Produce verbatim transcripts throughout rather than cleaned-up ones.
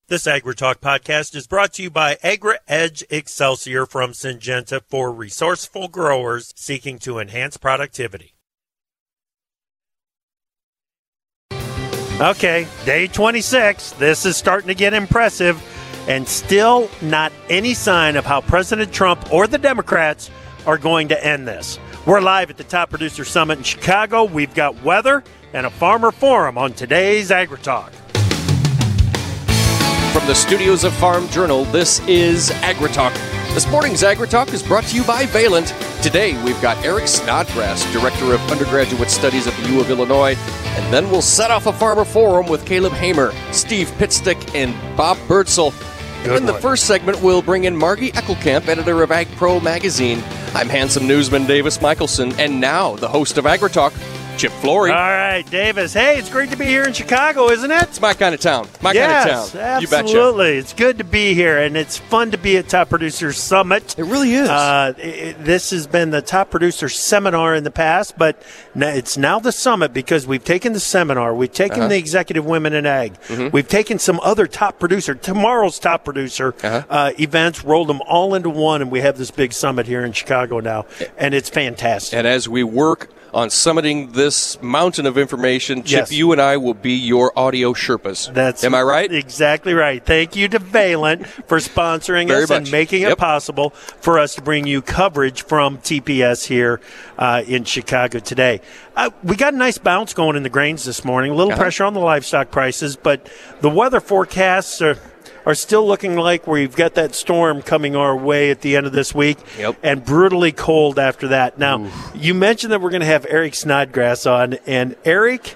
This AgriTalk podcast is brought to you by AgriEdge Excelsior from Syngenta for resourceful growers seeking to enhance productivity. Okay, day twenty-six. This is starting to get impressive, and still not any sign of how President Trump or the Democrats are going to end this. We're live at the Top Producer Summit in Chicago. We've got weather and a farmer forum on today's AgriTalk. From the studios of Farm Journal, this is AgriTalk. This morning's AgriTalk is brought to you by Valent. Today, we've got Eric Snodgrass, Director of Undergraduate Studies at the U of Illinois, and then we'll set off a farmer forum with Caleb Hamer, Steve Pitstick, and Bob Birdsell. And in the first segment, we'll bring in Margie Eckelkamp, editor of AgPro magazine. I'm handsome newsman Davis Michelson, and now the host of AgriTalk, Chip Flory. All right, Davis. Hey, it's great to be here in Chicago, isn't it? It's my kind of town. My yes, kind of town. Absolutely. You betcha. It's good to be here, and it's fun to be at Top Producer Summit. It really is. Uh, it, this has been the Top Producer Seminar in the past, but it's now the Summit because we've taken the seminar, we've taken uh-huh. the Executive Women in Ag, mm-hmm. we've taken some other top producer, tomorrow's top producer uh-huh. uh, events, rolled them all into one, and we have this big summit here in Chicago now, and it's fantastic. And as we work on summiting this mountain of information, Chip, yes. you and I will be your audio Sherpas. That's Am I right? Exactly right. Thank you to Valent for sponsoring Very us much. and making Yep. it possible for us to bring you coverage from T P S here uh, in Chicago today. Uh, we got a nice bounce going in the grains this morning. A little Uh-huh. pressure on the livestock prices, but the weather forecasts are are still looking like we've got that storm coming our way at the end of this week, yep. and brutally cold after that. Now, Oof. you mentioned that we're going to have Eric Snodgrass on, and Eric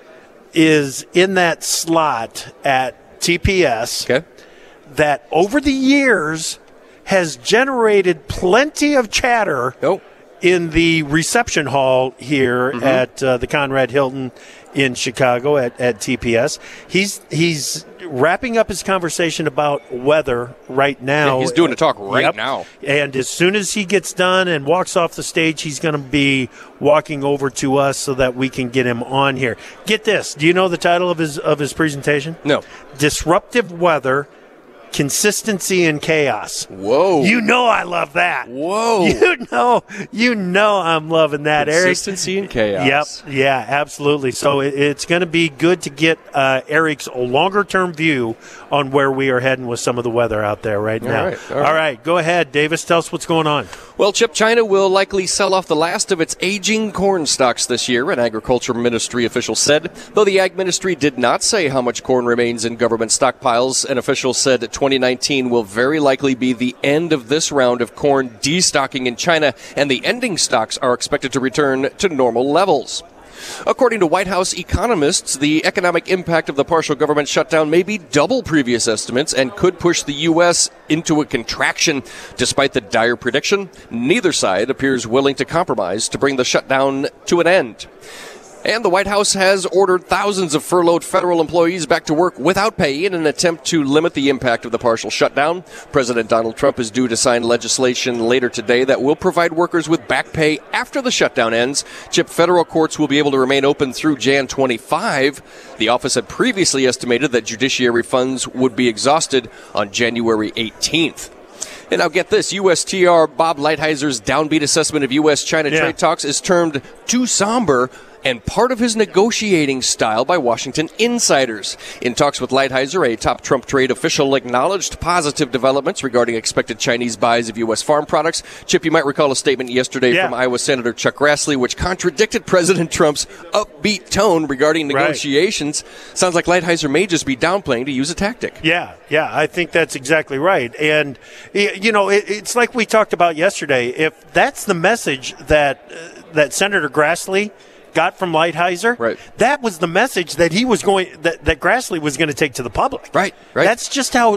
is in that slot at T P S Okay. that over the years has generated plenty of chatter Nope. in the reception hall here Mm-hmm. at uh, the Conrad Hilton in Chicago at, at T P S. He's he's wrapping up his conversation about weather right now. Yeah, he's doing the talk right Yep. now. And as soon as he gets done and walks off the stage, he's going to be walking over to us so that we can get him on here. Get this. Do you know the title of his of his presentation? No. Disruptive Weather, Consistency and Chaos. Whoa. You know I love that. Whoa. You know, you know I'm loving that, Eric. Consistency and chaos. Yep. Yeah, absolutely. So it, it's going to be good to get uh, Eric's longer-term view on where we are heading with some of the weather out there right now. All right, all all right. right, go ahead, Davis. Tell us what's going on. Well, Chip, China will likely sell off the last of its aging corn stocks this year, an agriculture ministry official said. Though the ag ministry did not say how much corn remains in government stockpiles, an official said that twenty nineteen will very likely be the end of this round of corn destocking in China, and the ending stocks are expected to return to normal levels. According to White House economists, the economic impact of the partial government shutdown may be double previous estimates and could push the U S into a contraction. Despite the dire prediction, neither side appears willing to compromise to bring the shutdown to an end. And the White House has ordered thousands of furloughed federal employees back to work without pay in an attempt to limit the impact of the partial shutdown. President Donald Trump is due to sign legislation later today that will provide workers with back pay after the shutdown ends. Chip, federal courts will be able to remain open through January twenty-fifth. The office had previously estimated that judiciary funds would be exhausted on January eighteenth. And now get this, U S T R Bob Lighthizer downbeat assessment of U S China Yeah. trade talks is termed too somber and part of his negotiating style by Washington insiders. In talks with Lighthizer, a top Trump trade official acknowledged positive developments regarding expected Chinese buys of U S farm products. Chip, you might recall a statement yesterday Yeah. from Iowa Senator Chuck Grassley, which contradicted President Trump's upbeat tone regarding negotiations. Right. Sounds like Lighthizer may just be downplaying to use a tactic. Yeah, yeah, I think that's exactly right. And, you know, it, it's like we talked about yesterday. If that's the message that uh, that Senator Grassley got from Lighthizer, right. that was the message that he was going that, that Grassley was going to take to the public. Right, right. That's just how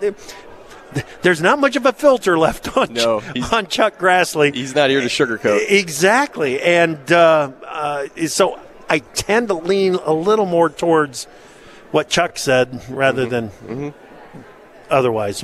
there's not much of a filter left on no, on Chuck Grassley. He's not here to sugarcoat. Exactly. And uh, uh, so I tend to lean a little more towards what Chuck said rather mm-hmm. than mm-hmm. otherwise. Yes.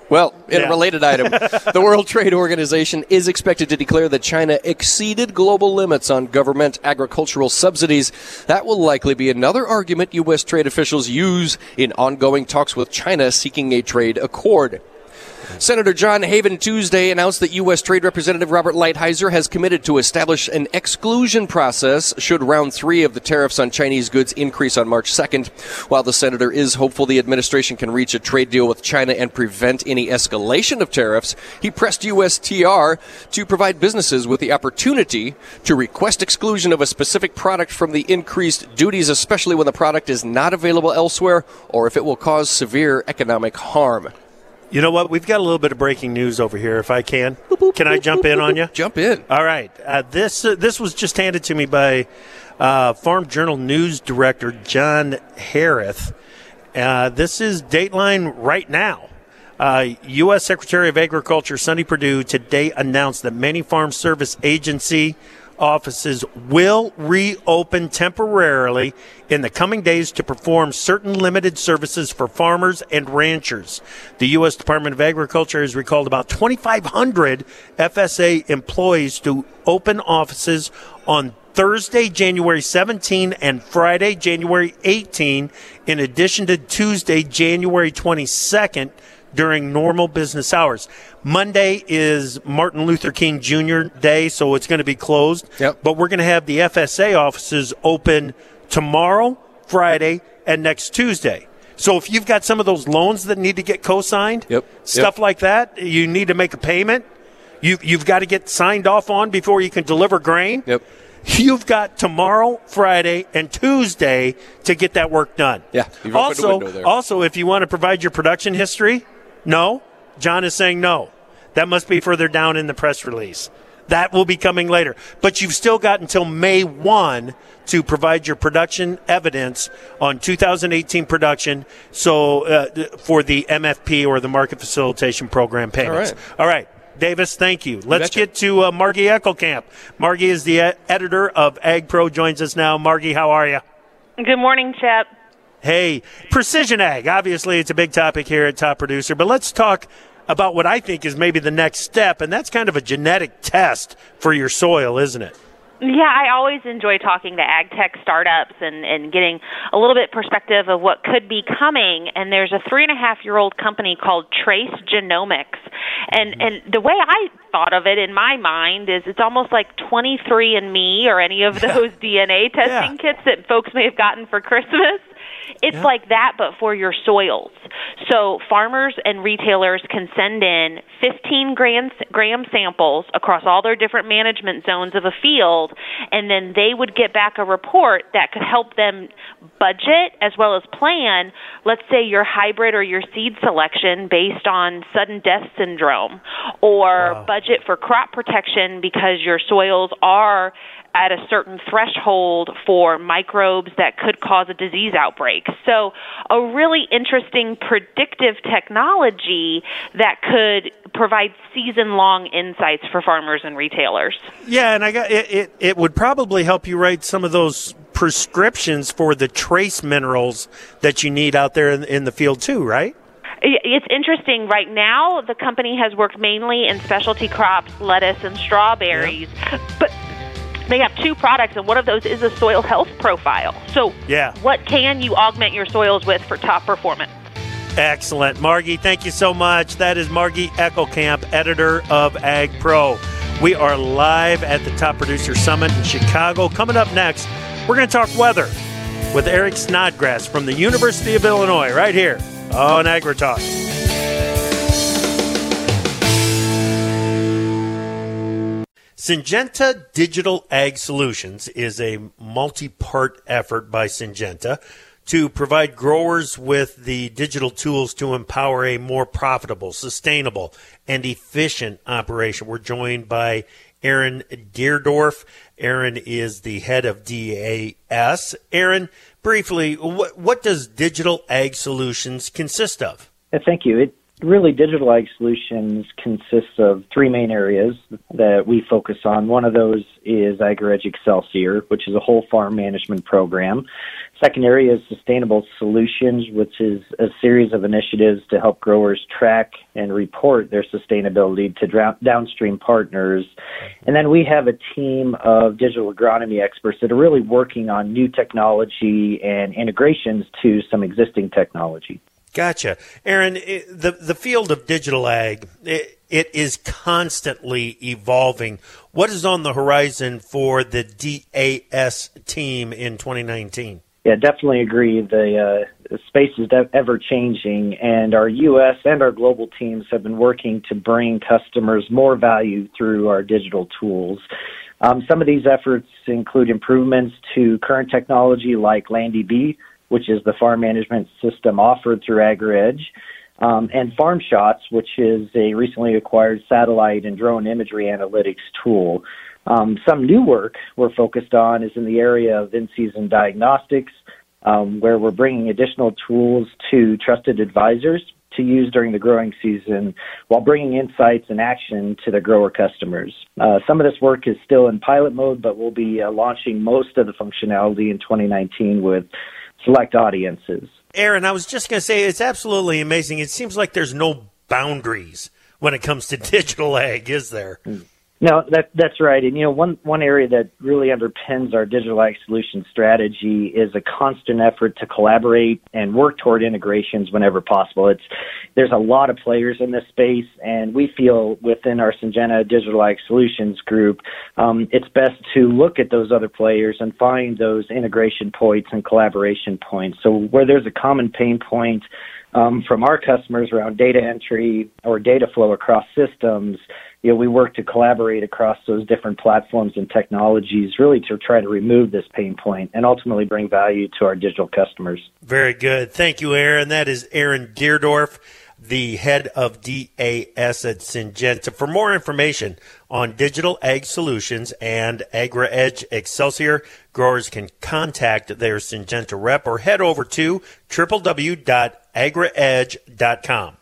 Well, in Yeah. a related item, the World Trade Organization is expected to declare that China exceeded global limits on government agricultural subsidies. That will likely be another argument U S trade officials use in ongoing talks with China seeking a trade accord. Senator John Haven Tuesday announced that U S. Trade Representative Robert Lighthizer has committed to establish an exclusion process should round three of the tariffs on Chinese goods increase on March second. While the senator is hopeful the administration can reach a trade deal with China and prevent any escalation of tariffs, he pressed U S T R to provide businesses with the opportunity to request exclusion of a specific product from the increased duties, especially when the product is not available elsewhere or if it will cause severe economic harm. You know what? We've got a little bit of breaking news over here, if I can. Can I jump in on you? Jump in. All right. Uh, this uh, this was just handed to me by uh, Farm Journal News Director John Hareth. Uh, this is Dateline right now. Uh, U S. Secretary of Agriculture Sonny Perdue today announced that many Farm Service Agency offices will reopen temporarily in the coming days to perform certain limited services for farmers and ranchers. The U S. Department of Agriculture has recalled about twenty-five hundred F S A employees to open offices on Thursday, January seventeenth, and Friday, January eighteenth, in addition to Tuesday, January twenty-second, during normal business hours. Monday is Martin Luther King Junior Day, so it's going to be closed. Yep. But we're going to have the F S A offices open tomorrow, Friday, and next Tuesday. So if you've got some of those loans that need to get co-signed, yep. stuff yep. like that, you need to make a payment, you, you've got to get signed off on before you can deliver grain. Yep. You've got tomorrow, Friday, and Tuesday to get that work done. Yeah. You've opened a Also, window there. also, if you want to provide your production history, no. John is saying no. That must be further down in the press release. That will be coming later. But you've still got until May first to provide your production evidence on two thousand eighteen production so uh, for the M F P or the Market Facilitation Program payments. All right. All right. Davis, thank you. Let's betcha. get to uh, Margie Eckelkamp. Margie is the uh, editor of Ag Pro, joins us now. Margie, how are you? Good morning, Chip. Hey, precision ag. Obviously, it's a big topic here at Top Producer, but let's talk about what I think is maybe the next step, and that's kind of a genetic test for your soil, isn't it? Yeah, I always enjoy talking to ag tech startups and, and getting a little bit perspective of what could be coming. And there's a three and a half year old company called Trace Genomics. And and the way I thought of it in my mind is it's almost like twenty-three and me or any of those D N A testing Yeah. kits that folks may have gotten for Christmas. It's Yeah. like that, but for your soils. So farmers and retailers can send in fifteen gram, gram samples across all their different management zones of a field, and then they would get back a report that could help them budget as well as plan, let's say, your hybrid or your seed selection based on sudden death syndrome, or Wow. budget for crop protection because your soils are at a certain threshold for microbes that could cause a disease outbreak. So a really interesting predictive technology that could provide season-long insights for farmers and retailers. Yeah, and I got it, it. It would probably help you write some of those prescriptions for the trace minerals that you need out there in, in the field too, right? It's interesting. Right now, the company has worked mainly in specialty crops, lettuce and strawberries, yeah. but they have two products, and one of those is a soil health profile. So yeah. what can you augment your soils with for top performance? Excellent. Margie, thank you so much. That is Margie Eckelkamp, editor of Ag Pro. We are live at the Top Producer Summit in Chicago. Coming up next, we're going to talk weather with Eric Snodgrass from the University of Illinois right here on AgriTalk. Syngenta Digital Ag Solutions is a multi-part effort by Syngenta to provide growers with the digital tools to empower a more profitable, sustainable, and efficient operation. We're joined by Aaron Deerdorf. Aaron is the head of D A S. Aaron, briefly, what, what does Digital Ag Solutions consist of? Thank you. It, really, Digital Ag Solutions consists of three main areas that we focus on. One of those is AgriEdge Excelsior, which is a whole farm management program. Second area is Sustainable Solutions, which is a series of initiatives to help growers track and report their sustainability to dra- downstream partners. And then we have a team of digital agronomy experts that are really working on new technology and integrations to some existing technology. Gotcha. Aaron, it, the, the field of digital ag, it, it is constantly evolving. What is on the horizon for the D A S team in twenty nineteen? Yeah, definitely agree. The uh, space is ever changing, and our U S and our global teams have been working to bring customers more value through our digital tools. Um, some of these efforts include improvements to current technology like LandDB, which is the farm management system offered through AgriEdge, um, and FarmShots, which is a recently acquired satellite and drone imagery analytics tool. Um, some new work we're focused on is in the area of in-season diagnostics, um, where we're bringing additional tools to trusted advisors to use during the growing season while bringing insights and action to the grower customers. Uh, some of this work is still in pilot mode, but we'll be uh, launching most of the functionality in twenty nineteen with select audiences. Aaron, I was just going to say, it's absolutely amazing. It seems like there's no boundaries when it comes to digital ag, is there? No, that, that's right. And, you know, one, one area that really underpins our digital ag solution strategy is a constant effort to collaborate and work toward integrations whenever possible. It's, there's a lot of players in this space, and we feel within our Syngenta Digital Ag Solutions group, um, it's best to look at those other players and find those integration points and collaboration points. So where there's a common pain point um, from our customers around data entry or data flow across systems, you know, we work to collaborate across those different platforms and technologies really to try to remove this pain point and ultimately bring value to our digital customers. Very good. Thank you, Aaron. That is Aaron Deerdorf, the head of D A S at Syngenta. For more information on Digital Ag Solutions and AgriEdge Excelsior, growers can contact their Syngenta rep or head over to w w w dot agriedge dot com.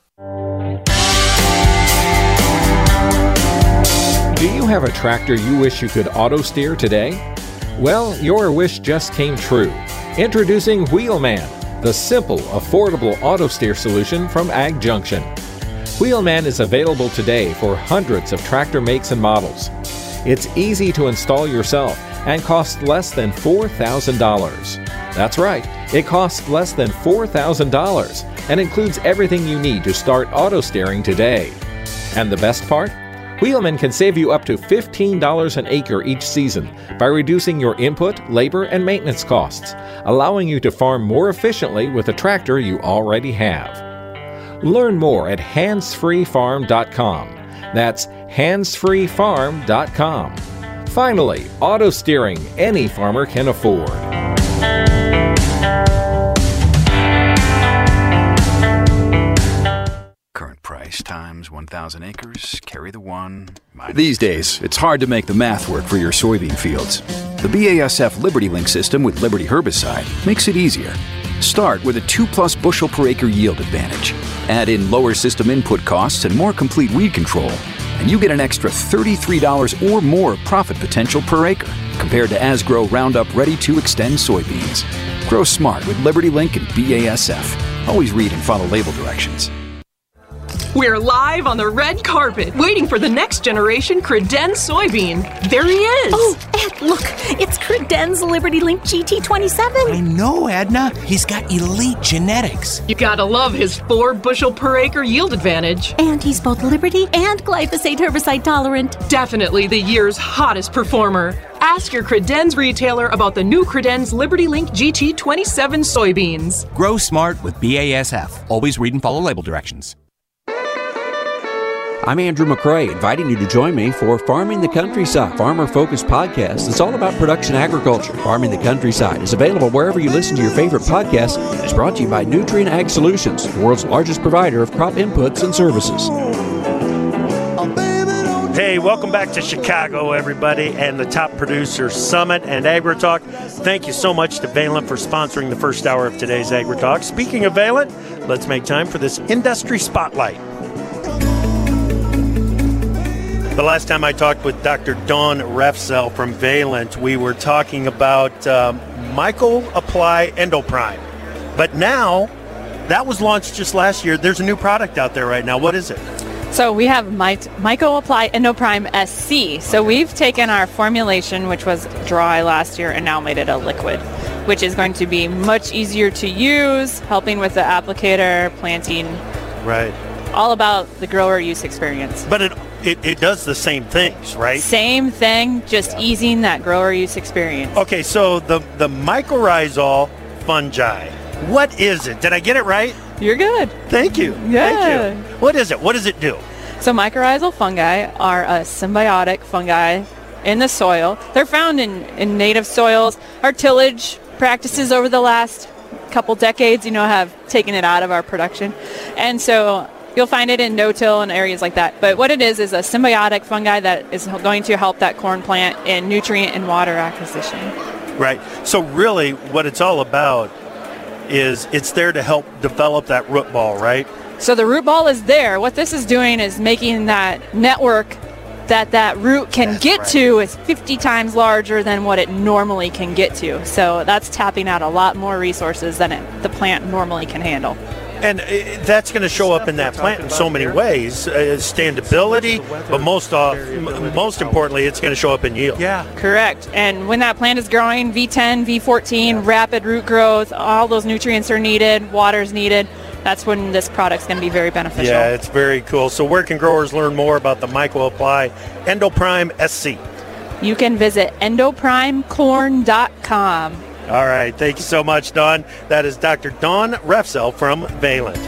Do you have a tractor you wish you could auto-steer today? Well, your wish just came true. Introducing Wheelman, the simple, affordable auto-steer solution from Ag Junction. Wheelman is available today for hundreds of tractor makes and models. It's easy to install yourself and costs less than four thousand dollars. That's right, it costs less than four thousand dollars and includes everything you need to start auto-steering today. And the best part? Wheelman can save you up to fifteen dollars an acre each season by reducing your input, labor, and maintenance costs, allowing you to farm more efficiently with a tractor you already have. Learn more at hands free farm dot com. That's hands free farm dot com. Finally, auto steering any farmer can afford. Current price times one thousand acres, carry the one. Minus. These days, it's hard to make the math work for your soybean fields. The B A S F LibertyLink system with Liberty herbicide makes it easier. Start with a two plus bushel per acre yield advantage. Add in lower system input costs and more complete weed control, and you get an extra thirty-three dollars or more profit potential per acre compared to Asgrow Roundup Ready to Extend soybeans. Grow smart with LibertyLink and B A S F. Always read and follow label directions. We're live on the red carpet, waiting for the next generation Credenz soybean. There he is. Oh, Ed, look, it's Credenz LibertyLink G T twenty-seven. I know, Edna. He's got elite genetics. You gotta love his four bushel per acre yield advantage. And he's both Liberty and glyphosate herbicide tolerant. Definitely the year's hottest performer. Ask your Credenz retailer about the new Credenz LibertyLink G T twenty-seven soybeans. Grow smart with B A S F. Always read and follow label directions. I'm Andrew McCrae, inviting you to join me for Farming the Countryside, farmer-focused podcast that's all about production agriculture. Farming the Countryside is available wherever you listen to your favorite podcasts and is brought to you by Nutrien Ag Solutions, the world's largest provider of crop inputs and services. Hey, welcome back to Chicago, everybody, and the Top Producer Summit and AgriTalk. Thank you so much to Valent for sponsoring the first hour of today's AgriTalk. Speaking of Valent, let's make time for this industry spotlight. The last time I talked with Doctor Dawn Refsel from Valent, we were talking about um, Myco-Apply Endoprime. But now, that was launched just last year. There's a new product out there right now. What is it? So we have My- Myco-Apply Endoprime S C. So we've taken our formulation, which was dry last year, and now made it a liquid, which is going to be much easier to use, helping with the applicator, planting. Right. All about the grower use experience. But it It, it does the same things, right? Same thing, just yeah. easing that grower use experience. Okay, so the, the mycorrhizal fungi, what is it? Did I get it right? You're good. Thank you. Yeah. Thank you. What is it? What does it do? So mycorrhizal fungi are a symbiotic fungi in the soil. They're found in, in native soils. Our tillage practices over the last couple decades, you know, have taken it out of our production. And so you'll find it in no-till and areas like that. But what it is is a symbiotic fungi that is going to help that corn plant in nutrient and water acquisition. Right. So really what it's all about is it's there to help develop that root ball, right? So the root ball is there. What this is doing is making that network that that root can that's get right. to is fifty times larger than what it normally can get to. So that's tapping out a lot more resources than it, the plant normally can handle. And uh, that's going to show up in that plant in so many ways. Uh, standability, but most off, m- most importantly, it's going to show up in yield. Yeah, correct. And when that plant is growing, V ten, V fourteen, rapid root growth, all those nutrients are needed, water's needed. That's when this product's going to be very beneficial. Yeah, it's very cool. So where can growers learn more about the Myco-Apply Endoprime S C? You can visit endoprime corn dot com. All right. Thank you so much, Dawn. That is Doctor Dawn Refsel from Valent.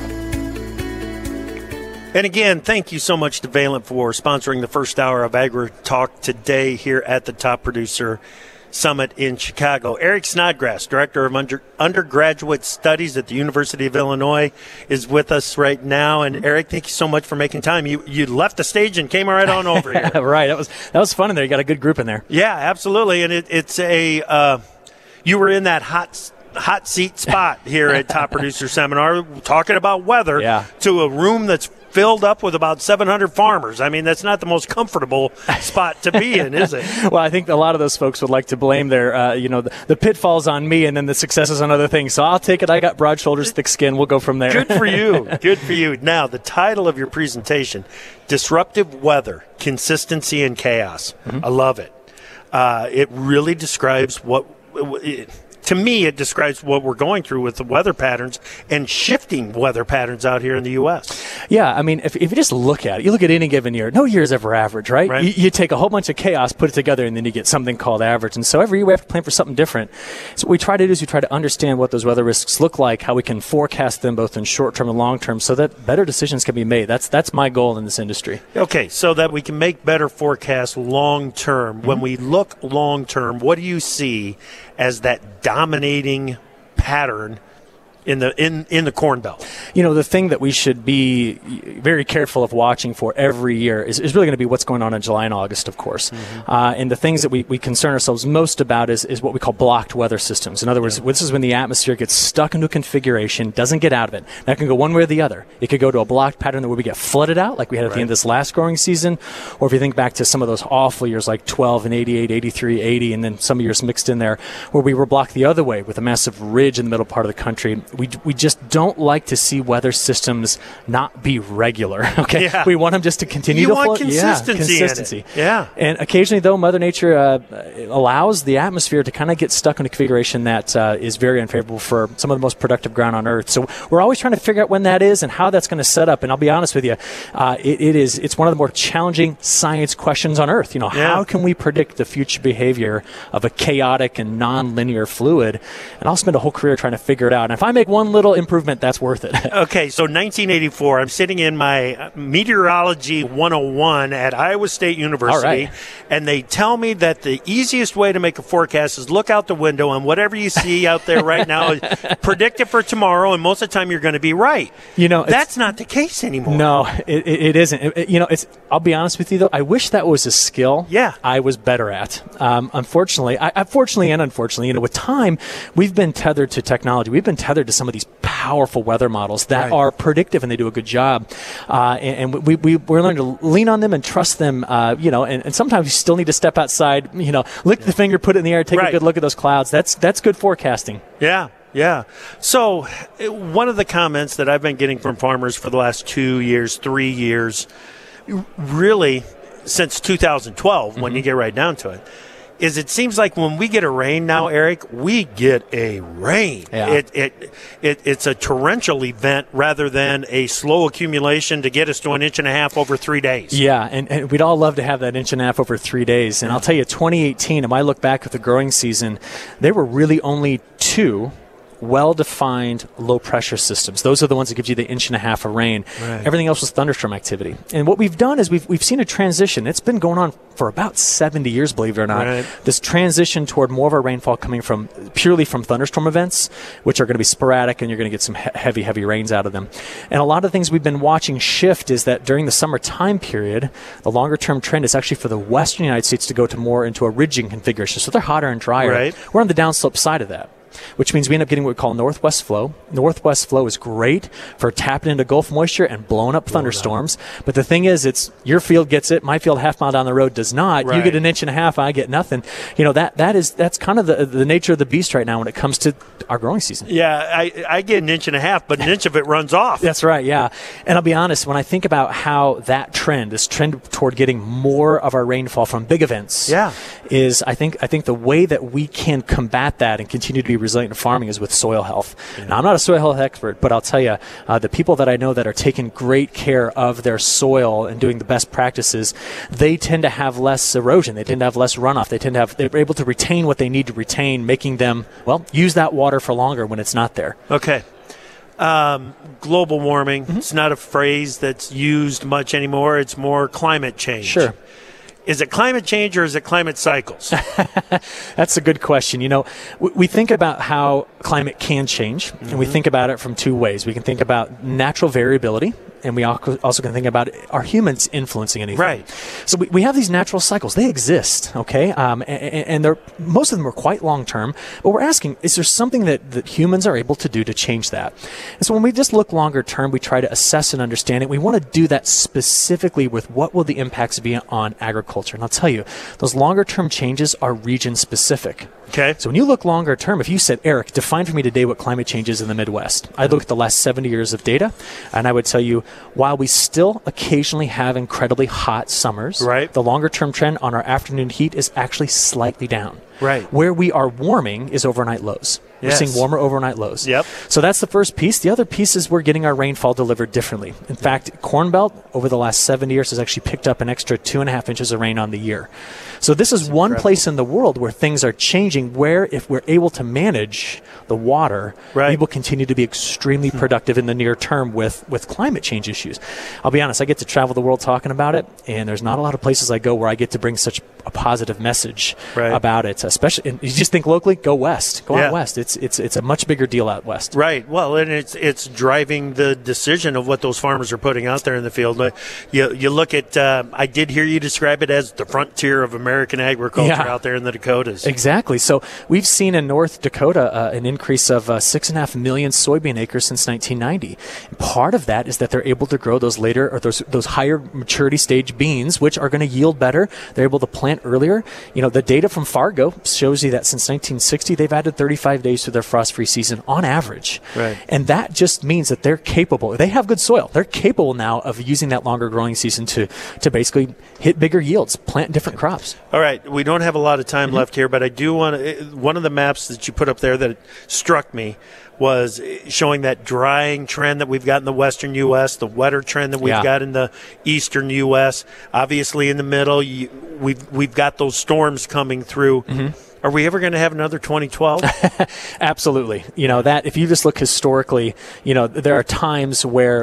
And again, thank you so much to Valent for sponsoring the first hour of Agri Talk today here at the Top Producer Summit in Chicago. Eric Snodgrass, Director of under, Undergraduate Studies at the University of Illinois, is with us right now. And Eric, thank you so much for making time. You you left the stage and came right on over here. Right. That was that was fun in there. You got a good group in there. Yeah, absolutely. And it, it's a uh, you were in that hot hot seat spot here at Top Producer Seminar, talking about weather, yeah. to a room that's filled up with about seven hundred farmers. I mean, that's not the most comfortable spot to be in, is it? Well, I think a lot of those folks would like to blame their, uh, you know, the, the pitfalls on me and then the successes on other things. So I'll take it. I got broad shoulders, thick skin. We'll go from there. Good for you. Good for you. Now, the title of your presentation, Disruptive Weather, Consistency and Chaos. Mm-hmm. I love it. Uh, it really describes what it, to me, it describes what we're going through with the weather patterns and shifting weather patterns out here in the U S. Yeah, I mean, if, if you just look at it, you look at any given year, no year is ever average, right? right. You, you take a whole bunch of chaos, put it together, and then you get something called average. And so every year we have to plan for something different. So what we try to do is we try to understand what those weather risks look like, how we can forecast them both in short term and long term so that better decisions can be made. That's that's my goal in this industry. Okay, so that we can make better forecasts long term. Mm-hmm. When we look long term, what do you see as that dominating pattern in the in, in the Corn Belt? You know, the thing that we should be very careful of watching for every year is, is really going to be what's going on in July and August, of course. Mm-hmm. Uh, and the things that we, we concern ourselves most about is, is what we call blocked weather systems. In other words, yeah. this is when the atmosphere gets stuck into a configuration, doesn't get out of it. That can go one way or the other. It could go to a blocked pattern where we get flooded out, like we had at right. the end of this last growing season. Or if you think back to some of those awful years like twelve and eighty-eight, eighty-three, eighty, and then some years mixed in there, where we were blocked the other way with a massive ridge in the middle part of the country. We, we just don't like to see weather systems not be regular. Okay, yeah. we want them just to continue you to want flow. consistency. Yeah, consistency. In it. Yeah, and occasionally, though, Mother Nature uh, allows the atmosphere to kind of get stuck in a configuration that uh, is very unfavorable for some of the most productive ground on Earth. So we're always trying to figure out when that is and how that's going to set up. And I'll be honest with you, uh, it, it is it's one of the more challenging science questions on Earth. You know, yeah. how can we predict the future behavior of a chaotic and non-linear fluid? And I'll spend a whole career trying to figure it out. And if I make one little improvement, that's worth it. Okay, so nineteen eighty-four, I'm sitting in my Meteorology one oh one at Iowa State University, right. and they tell me that the easiest way to make a forecast is look out the window, and whatever you see out there right now, predict it for tomorrow, and most of the time you're going to be right. You know, that's not the case anymore. No, it, it isn't. It, it, you know, it's. I'll be honest with you, though. I wish that was a skill yeah. I was better at. Um, unfortunately, I, unfortunately and unfortunately, you know, with time, we've been tethered to technology. We've been tethered to some of these powerful powerful weather models that Right. are predictive, and they do a good job. Uh, and and we, we, we're learning to lean on them and trust them, uh, you know, and, and sometimes you still need to step outside, you know, lick the finger, put it in the air, take Right. a good look at those clouds. That's, that's good forecasting. Yeah, yeah. So uh, one of the comments that I've been getting from farmers for the last two years, three years, really since two thousand twelve, mm-hmm. when you get right down to it, is it seems like when we get a rain now, Eric, we get a rain. Yeah. It, it it it's a torrential event rather than a slow accumulation to get us to an inch and a half over three days. Yeah, and, and we'd all love to have that inch and a half over three days. And I'll tell you, twenty eighteen, if I look back at the growing season, there were really only two well-defined low-pressure systems. Those are the ones that give you the inch and a half of rain. Right. Everything else was thunderstorm activity. And what we've done is we've we've seen a transition. It's been going on for about seventy years, believe it or not. Right. This transition toward more of our rainfall coming from purely from thunderstorm events, which are going to be sporadic, and you're going to get some he- heavy, heavy rains out of them. And a lot of things we've been watching shift is that during the summer time period, the longer-term trend is actually for the western United States to go to more into a ridging configuration. So they're hotter and drier. Right. We're on the downslope side of that, which means we end up getting what we call northwest flow. Northwest flow is great for tapping into Gulf moisture and blowing up thunderstorms. But the thing is, it's your field gets it, my field half mile down the road does not. Right. You get an inch and a half, I get nothing. You know, that that is that's kind of the the nature of the beast right now when it comes to our growing season. Yeah, I, I get an inch and a half, but an inch of it runs off. That's right, yeah. And I'll be honest, when I think about how that trend, this trend toward getting more of our rainfall from big events, Yeah. is I think I think the way that we can combat that and continue to be resilient in farming is with soil health. Yeah. Now, I'm not a soil health expert, but I'll tell you, uh, the people that I know that are taking great care of their soil and doing the best practices, they tend to have less erosion. They tend to have less runoff. They tend to have, they're able to retain what they need to retain, making them, well, use that water for longer when it's not there. Okay. Um, global warming, Mm-hmm. it's not a phrase that's used much anymore. It's more climate change. Sure. Is it climate change or is it climate cycles? That's a good question. You know, we, we think about how climate can change, mm-hmm. and we think about it from two ways. We can think about natural variability, and we also can think about are humans influencing anything. Right. So we, we have these natural cycles. They exist, okay? Um, and and they're, most of them are quite long-term, but we're asking, is there something that, that humans are able to do to change that? And so when we just look longer-term, we try to assess and understand it. We want to do that specifically with what will the impacts be on agriculture. And I'll tell you, those longer-term changes are region-specific. Okay. So when you look longer term, if you said, Eric, define for me today what climate change is in the Midwest, I'd look at the last seventy years of data, and I would tell you, while we still occasionally have incredibly hot summers, right. the longer term trend on our afternoon heat is actually slightly down. Right. Where we are warming is overnight lows. We're Yes. seeing warmer overnight lows. Yep. So that's the first piece. The other piece is we're getting our rainfall delivered differently. In fact, Corn Belt over the last seventy years has actually picked up an extra two and a half inches of rain on the year. So this is one place in the world where things are changing, where if we're able to manage the water, right. we will continue to be extremely productive in the near term with, with climate change issues. I'll be honest, I get to travel the world talking about it, and there's not a lot of places I go where I get to bring such a positive message right. about it. Especially, and you just think locally, go west, go yeah. out west. It's it's it's a much bigger deal out west. Right. Well, and it's it's driving the decision of what those farmers are putting out there in the field. But you you look at, uh, I did hear you describe it as the frontier of American agriculture Yeah. out there in the Dakotas. Exactly. So we've seen in North Dakota uh, an increase of uh, six and a half million soybean acres since nineteen ninety. And part of that is that they're able to grow those later or those those higher maturity stage beans, which are going to yield better. They're able to plant earlier. You know, the data from Fargo shows you that since nineteen sixty, they've added thirty-five days to their frost-free season on average. Right. And that just means that they're capable. They have good soil. They're capable now of using that longer growing season to to basically hit bigger yields, plant different crops. All right, we don't have a lot of time Mm-hmm. left here, but I do want to. One of the maps that you put up there that struck me was showing that drying trend that we've got in the western U S, the wetter trend that we've Yeah. got in the eastern U S. Obviously, in the middle, you, we've we've got those storms coming through. Mm-hmm. Are we ever going to have another twenty twelve? Absolutely. You know, that if you just look historically, you know, there are times where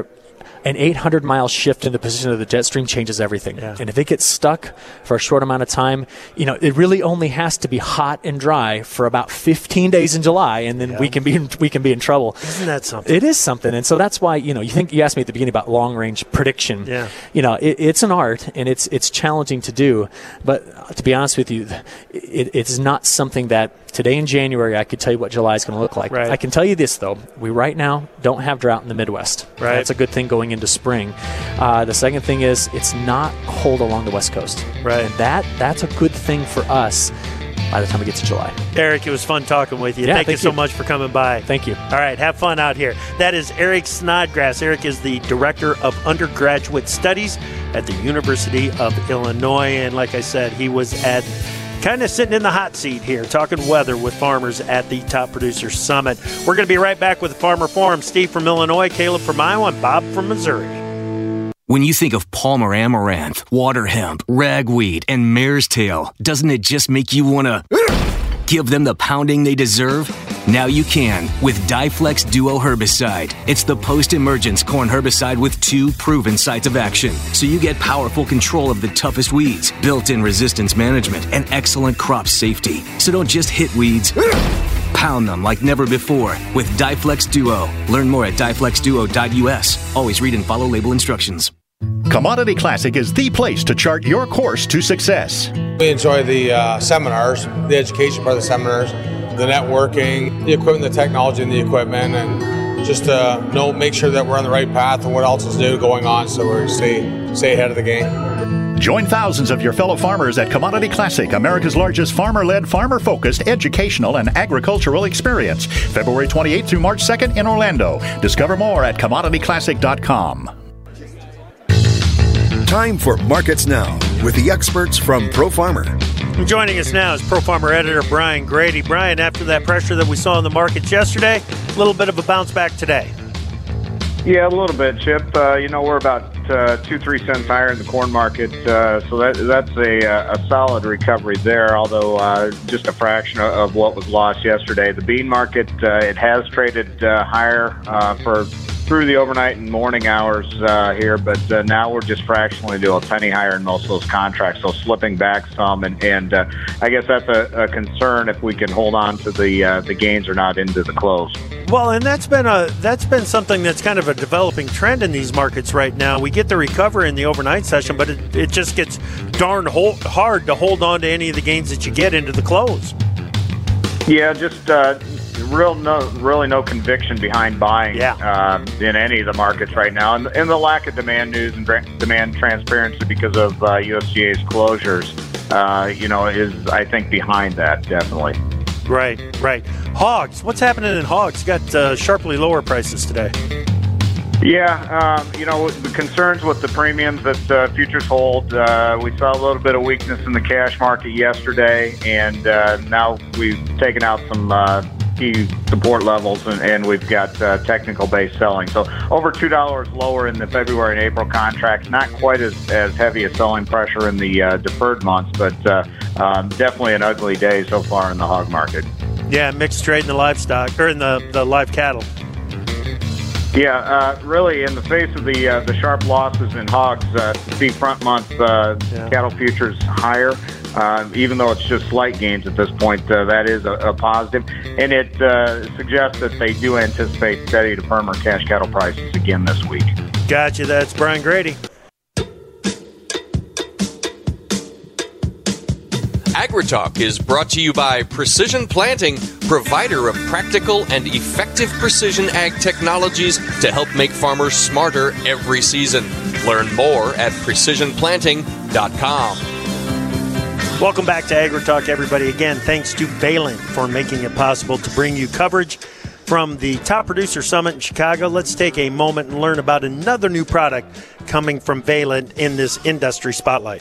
an eight hundred mile shift in the position of the jet stream changes everything. Yeah. And if it gets stuck for a short amount of time, you know, it really only has to be hot and dry for about fifteen days in July, and then Yeah. we can be in, we can be in trouble. Isn't that something? It is something, and so that's why, you know, you think you asked me at the beginning about long range prediction. Yeah. You know, it, it's an art, and it's it's challenging to do. But to be honest with you, it, it's not something that today in January I could tell you what July is going to look like. Right. I can tell you this though: we right now don't have drought in the Midwest. Right. That's a good thing going into spring. Uh, the second thing is it's not cold along the West Coast. Right. And that that's a good thing for us by the time we get to July. Eric, it was fun talking with you. Yeah, thank, thank you so you. much for coming by. Thank you. All right, have fun out here. That is Eric Snodgrass. Eric is the Director of Undergraduate Studies at the University of Illinois. And like I said, he was at kind of sitting in the hot seat here, talking weather with farmers at the Top Producer Summit. We're going to be right back with the Farmer Forum. Steve from Illinois, Caleb from Iowa, and Bob from Missouri. When you think of Palmer Amaranth, water hemp, ragweed, and mare's tail, doesn't it just make you want to give them the pounding they deserve? Now you can with Diflex Duo Herbicide. It's the post-emergence corn herbicide with two proven sites of action. So you get powerful control of the toughest weeds, built-in resistance management, and excellent crop safety. So don't just hit weeds. Pound them like never before with Diflex Duo. Learn more at diflex duo dot u s. Always read and follow label instructions. Commodity Classic is the place to chart your course to success. We enjoy the uh, seminars, the education part of the seminars, the networking, the equipment, the technology, and the equipment, and just to know, make sure that we're on the right path and what else is new going on, so we stay stay ahead of the game. Join thousands of your fellow farmers at Commodity Classic, America's largest farmer-led, farmer-focused educational and agricultural experience. February twenty-eighth through March second in Orlando. Discover more at commodity classic dot com. Time for Markets Now with the experts from Pro Farmer. Joining us now is Pro Farmer editor Brian Grady. Brian, after that pressure that we saw in the markets yesterday, a little bit of a bounce back today. Yeah, a little bit, Chip. Uh, you know, we're about uh, two, three cents higher in the corn market, uh, so that that's a, a solid recovery there, although uh, just a fraction of what was lost yesterday. The bean market, uh, it has traded uh, higher uh, for through the overnight and morning hours uh, here, but uh, now we're just fractionally to a penny higher in most of those contracts, so slipping back some, and, and uh, I guess that's a, a concern if we can hold on to the uh, the gains or not into the close. Well, and that's been a that's been something that's kind of a developing trend in these markets right now. We get the recovery in the overnight session, but it, it just gets darn hold, hard to hold on to any of the gains that you get into the close. Yeah, just uh, real no, really no conviction behind buying yeah. uh, in any of the markets right now, and, and the lack of demand news and demand transparency because of uh, U S D A's closures, uh, you know, is I think behind that definitely. Right, right. Hogs, what's happening in hogs? Got uh, sharply lower prices today. Yeah, um, you know, the concerns with the premiums that uh, futures hold, uh, we saw a little bit of weakness in the cash market yesterday, and uh, now we've taken out some uh, key support levels, and, and we've got uh, technical-based selling. So over two dollars lower in the February and April contracts, not quite as, as heavy a selling pressure in the uh, deferred months, but uh, um, definitely an ugly day so far in the hog market. Yeah, mixed trade in the livestock, or in the, the live cattle. Yeah, uh, really, in the face of the uh, the sharp losses in hogs, uh, to see front month uh, yeah. cattle futures higher, uh, even though it's just slight gains at this point, uh, that is a, a positive. And it uh, suggests that they do anticipate steady to firmer cash cattle prices again this week. Gotcha. That's Brian Grady. AgriTalk is brought to you by Precision Planting, provider of practical and effective precision ag technologies to help make farmers smarter every season. Learn more at precision planting dot com. Welcome back to AgriTalk, everybody. Again, thanks to Valent for making it possible to bring you coverage from the Top Producer Summit in Chicago. Let's take a moment and learn about another new product coming from Valent in this industry spotlight.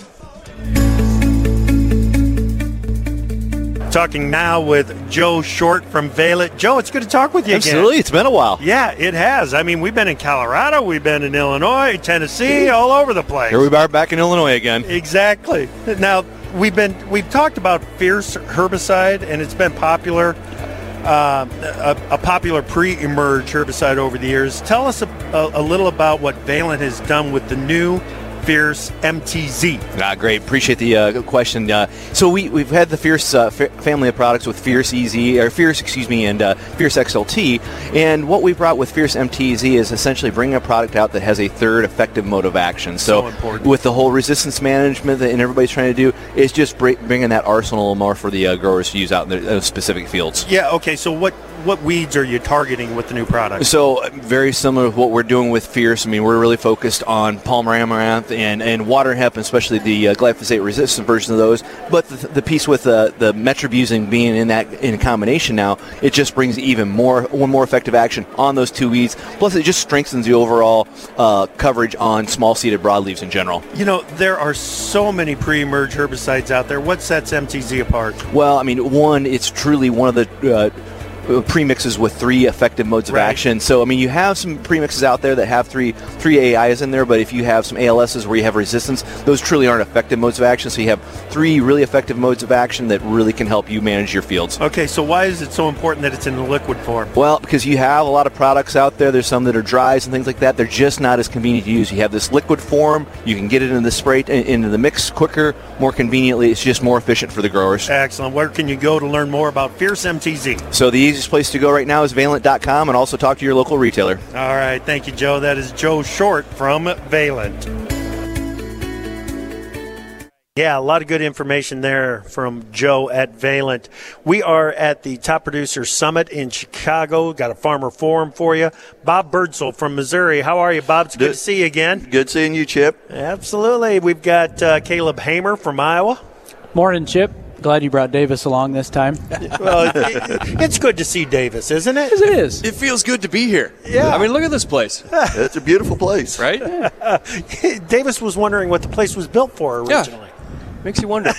Talking now with Joe Short from Valent. Joe, it's good to talk with you again. Absolutely. It's been a while. Yeah, it has. I mean, we've been in Colorado, we've been in Illinois, Tennessee, all over the place. Here we are back in Illinois again. Exactly. Now, we've been we've talked about Fierce herbicide, and it's been popular. uh, a, a popular pre-emerge herbicide over the years. Tell us a, a, a little about what Valent has done with the new Fierce M T Z. Ah, great. Appreciate the uh, question. Uh, so we, we've had the Fierce uh, f- family of products with Fierce E Z, or Fierce, excuse me, and uh, Fierce X L T. And what we brought with Fierce M T Z is essentially bringing a product out that has a third effective mode of action. So, so important. With the whole resistance management that and everybody's trying to do, it's just br- bringing that arsenal more for the uh, growers to use out in the uh, specific fields. Yeah, okay. So what, what weeds are you targeting with the new product? So uh, very similar to what we're doing with Fierce. I mean, we're really focused on Palmer Amaranth and, and water hemp, especially the uh, glyphosate-resistant version of those. But the, the piece with uh, the metribuzin being in that in combination now, it just brings even more one more effective action on those two weeds. Plus, it just strengthens the overall uh, coverage on small-seeded broadleaves in general. You know, there are so many pre-emerge herbicides out there. What sets M T Z apart? Well, I mean, one, it's truly one of the uh, premixes with three effective modes of right. action. So, I mean, you have some premixes out there that have three three A Is in there, but if you have some A L Ss where you have resistance, those truly aren't effective modes of action. So you have three really effective modes of action that really can help you manage your fields. Okay, so why is it so important that it's in the liquid form? Well, because you have a lot of products out there. There's some that are dries and things like that. They're just not as convenient to use. You have this liquid form. You can get it in the spray, into the mix quicker, more conveniently. It's just more efficient for the growers. Excellent. Where can you go to learn more about Fierce M T Z? So the easiest place to go right now is valent dot com, and also talk to your local retailer. All right. Thank you, Joe. That is Joe Short from Valent. Yeah, a lot of good information there from Joe at Valent. We are at the Top Producer Summit in Chicago. Got a farmer forum for you. Bob Birdsell from Missouri. How are you, Bob? It's good, good to see you again. Good seeing you, Chip. Absolutely. We've got uh, Caleb Hamer from Iowa. Morning, Chip. Glad you brought Davis along this time. Well, it, it's good to see Davis, isn't it? Yes, it is. It feels good to be here. Yeah. I mean, look at this place. It's a beautiful place. Right? Uh, Davis was wondering what the place was built for originally. Yeah. Makes you wonder.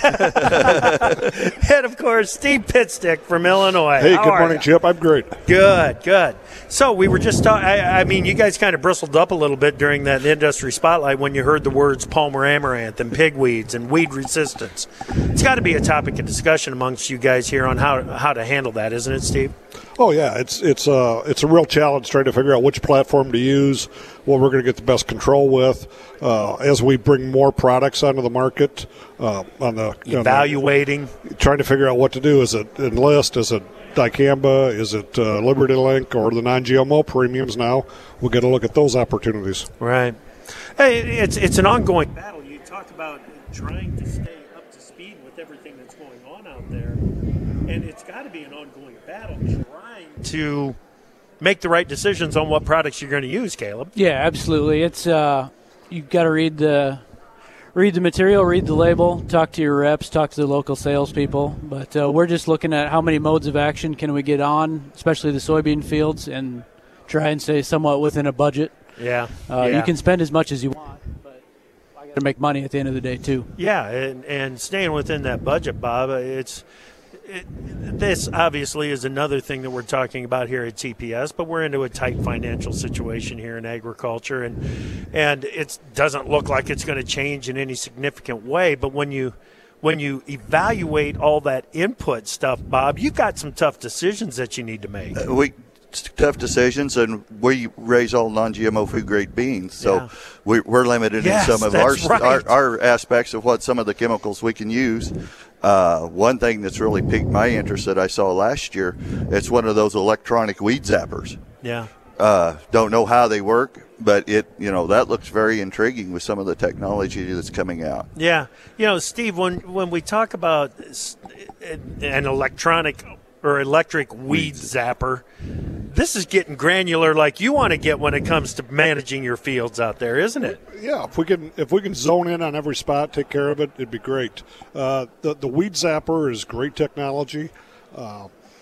And, of course, Steve Pitstick from Illinois. Hey, How good are morning, you? Chip. I'm great. Good, good. So we were just talking, I, I mean, you guys kind of bristled up a little bit during that industry spotlight when you heard the words Palmer Amaranth and pigweeds and weed resistance. It's got to be a topic of discussion amongst you guys here on how how to handle that, isn't it, Steve? Oh yeah, it's it's uh it's a real challenge trying to figure out which platform to use, what we're going to get the best control with, uh, as we bring more products onto the market. Uh, on the evaluating, on the, trying to figure out what to do. Is it Enlist? Is it dicamba? Is it uh, Liberty Link or the non G M O premiums? Now we'll get a look at those opportunities. Right. Hey, it's it's an ongoing battle. You talked about trying to stay up to speed with everything that's going on out there, and it's got to be an ongoing battle trying to make the right decisions on what products you're going to use, Caleb. Yeah, absolutely. It's uh, you've got to read the read the material, read the label, talk to your reps, talk to the local salespeople. But uh, we're just looking at how many modes of action can we get on, especially the soybean fields, and try and stay somewhat within a budget. Yeah. Uh, yeah. You can spend as much as you want, but I got to make money at the end of the day too. Yeah, and, and staying within that budget, Bob, it's it, this obviously is another thing that we're talking about here at T P S, but we're into a tight financial situation here in agriculture, and and it doesn't look like it's going to change in any significant way. But when you when you evaluate all that input stuff, Bob, you've got some tough decisions that you need to make. Uh, we tough decisions, and we raise all non-G M O food-grade beans, so Yeah. we, we're limited Yes, in some of our, that's right. our our aspects of what some of the chemicals we can use. Uh, one thing that's really piqued my interest that I saw last year, it's one of those electronic weed zappers. Yeah. Uh, don't know how they work, but it you know that looks very intriguing with some of the technology that's coming out. Yeah. You know, Steve, when when we talk about s- an electronic or electric weed zapper, this is getting granular like you want to get when it comes to managing your fields out there, isn't it? Yeah, if we can if we can zone in on every spot, take care of it, it'd be great. Uh, the the weed zapper is great technology. Uh,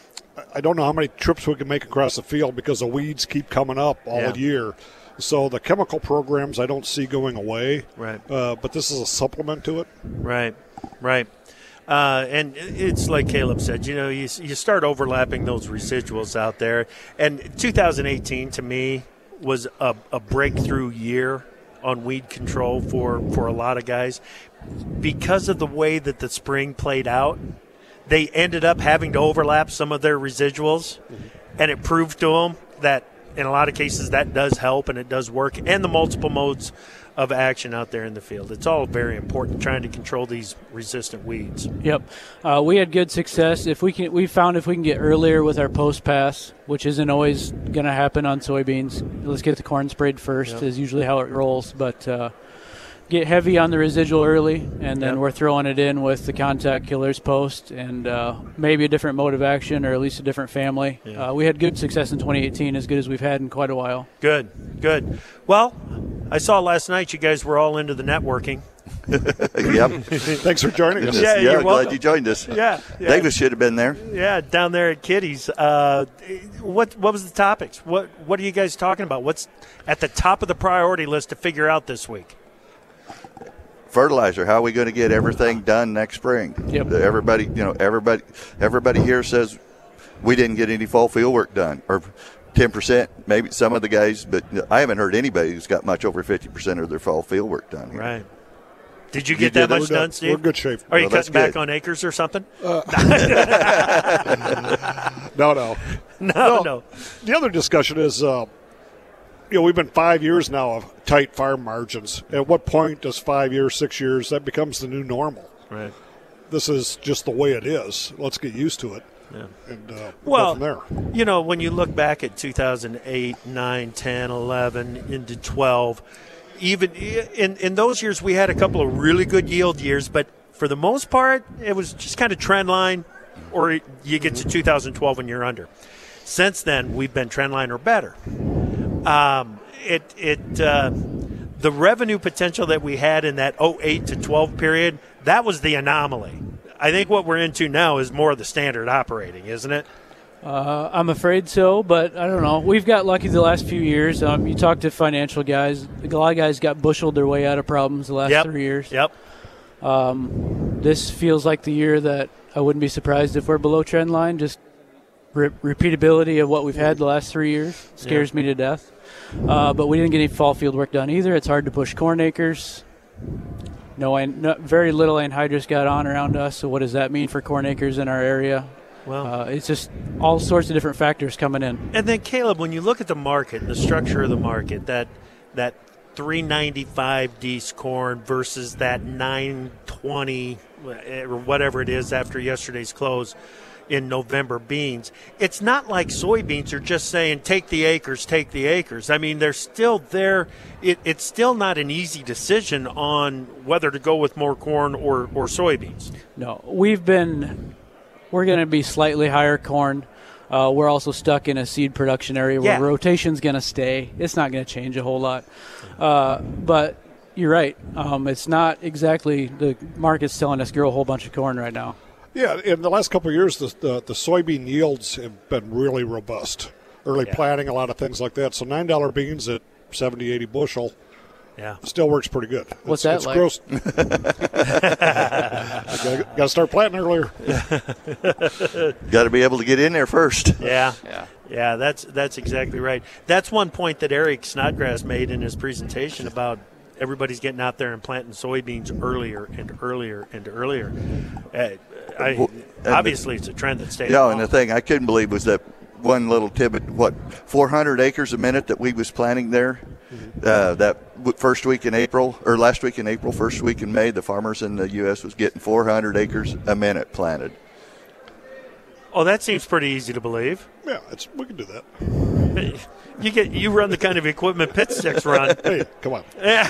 I don't know how many trips we can make across the field because the weeds keep coming up all Yeah. year. So the chemical programs I don't see going away. Right. Uh, but this is a supplement to it. Right, right. Uh, and it's like Caleb said, you know, you, you start overlapping those residuals out there. And two thousand eighteen, to me, was a, a breakthrough year on weed control for, for a lot of guys. Because of the way that the spring played out, they ended up having to overlap some of their residuals, and it proved to them that in a lot of cases that does help and it does work, and the multiple modes of action out there in the field. It's all very important trying to control these resistant weeds. Yep. Uh, we had good success. If we can, we found if we can get earlier with our post pass, which isn't always going to happen on soybeans. Let's get the corn sprayed first Yep. is usually how it rolls, but uh, get heavy on the residual early, and then Yep. we're throwing it in with the contact killers post and uh, maybe a different mode of action or at least a different family. Yeah. Uh, we had good success in twenty eighteen, as good as we've had in quite a while. Good, good. Well, I saw last night you guys were all into the networking. Yep. Thanks for joining us. Yeah, yeah you're glad welcome. you joined us. Yeah, yeah. Davis should have been there. Yeah, down there at Kitty's. Uh, what what was the topics? What what are you guys talking about? What's at the top of the priority list to figure out this week? Fertilizer. How are we going to get everything done next spring? Yep. Everybody, you know, everybody, everybody here says we didn't get any fall field work done, or ten percent, maybe some of the guys, but I haven't heard anybody who's got much over fifty percent of their fall field work done here. Right. Did you get You that did much it? done, Steve? We're in good shape. Are you Well, that's cutting back good. on acres or something? Uh, no, no. No, no. The other discussion is, uh, you know, we've been five years now of tight farm margins. At what point does five years, six years, that becomes the new normal? Right. This is just the way it is. Let's get used to it. Yeah. And uh, Well, go from there. you know, when you look back at two thousand eight, nine, ten, eleven, into twelve, even in, in those years we had a couple of really good yield years, but for the most part it was just kind of trend line, or you get to two thousand twelve and you're under. Since then, we've been trend line or better. Um, it it uh, the revenue potential that we had in that oh eight to twelve period, that was the anomaly. I think what we're into now is more of the standard operating, isn't it? Uh, I'm afraid so, but I don't know. We've got lucky the last few years. Um, you talk to financial guys. A lot of guys got busheled their way out of problems the last Yep. three years. Yep. Um, this feels like the year that I wouldn't be surprised if we're below trend line. Just re- repeatability of what we've had the last three years scares Yeah. me to death. Uh, but we didn't get any fall field work done either. It's hard to push corn acres. No, an- no very little anhydrous got on around us. So what does that mean for corn acres in our area? Well, uh, it's just all sorts of different factors coming in. And then, Caleb, when you look at the market and the structure of the market, that that three ninety-five D's corn versus that nine twenty or whatever it is after yesterday's close in November beans, it's not like soybeans are just saying take the acres, take the acres. I mean, they're still there. It, it's still not an easy decision on whether to go with more corn or, or soybeans. No, we've been we're going to be slightly higher corn. Uh, we're also stuck in a seed production area where Yeah. rotation's going to stay. It's not going to change a whole lot. Uh, but you're right. Um, it's not exactly the market's telling us grow a whole bunch of corn right now. Yeah, in the last couple of years, the, the, the soybean yields have been really robust. Early Yeah. planting, a lot of things like that. So nine dollar beans at seventy, eighty bushel Yeah. still works pretty good. What's it's, that it's like? gross. Got to start planting earlier. Got to be able to get in there first. Yeah, yeah, yeah. That's that's exactly right. That's one point that Eric Snodgrass made in his presentation about everybody's getting out there and planting soybeans earlier and earlier and earlier. Uh, I, Well, and obviously, it's a trend that stays. Yeah, and the thing I couldn't believe was that one little tidbit, what, four hundred acres a minute that we was planting there. Uh, that w- first week in April, or last week in April, first week in May, the farmers in the U S was getting four hundred acres a minute planted. Oh, that seems pretty easy to believe. Yeah, it's, we can do that. You get you run the kind of equipment Pit Sticks run. Hey, come on.